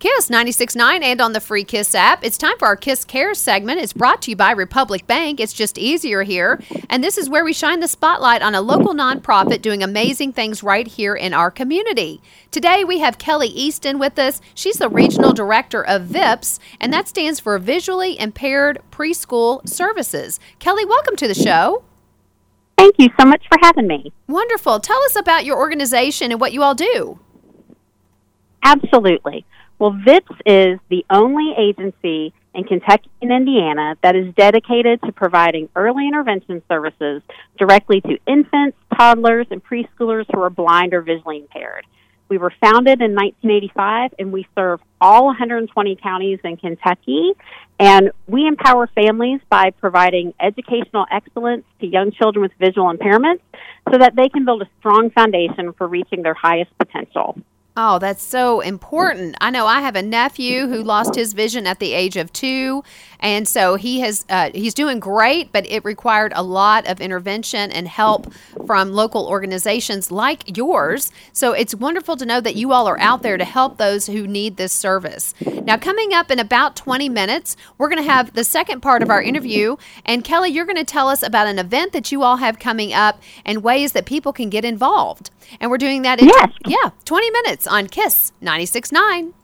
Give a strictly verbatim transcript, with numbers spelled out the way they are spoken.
Kiss ninety-six point nine and on the free Kiss app. It's time for our Kiss Cares segment. It's brought to you by Republic Bank. It's just easier here. And this is where we shine the spotlight on a local nonprofit doing amazing things right here in our community. Today we have Kelly Easton with us. She's the regional director of V I P S, and that stands for Visually Impaired Preschool Services. Kelly, welcome to the show. Thank you so much for having me. Wonderful. Tell us about your organization and what you all do. Absolutely. Well, V I P S is the only agency in Kentucky and Indiana that is dedicated to providing early intervention services directly to infants, toddlers, and preschoolers who are blind or visually impaired. We were founded in nineteen eighty-five, and we serve all one hundred twenty counties in Kentucky, and we empower families by providing educational excellence to young children with visual impairments so that they can build a strong foundation for reaching their highest potential. Oh, that's so important. I know I have a nephew who lost his vision at the age of two, and so he has uh, he's doing great, but it required a lot of intervention and help from local organizations like yours. So it's wonderful to know that you all are out there to help those who need this service. Now, coming up in about twenty minutes, we're going to have the second part of our interview, and Kelly, you're going to tell us about an event that you all have coming up and ways that people can get involved. And we're doing that in, yes. yeah, twenty minutes on Kiss ninety-six point nine.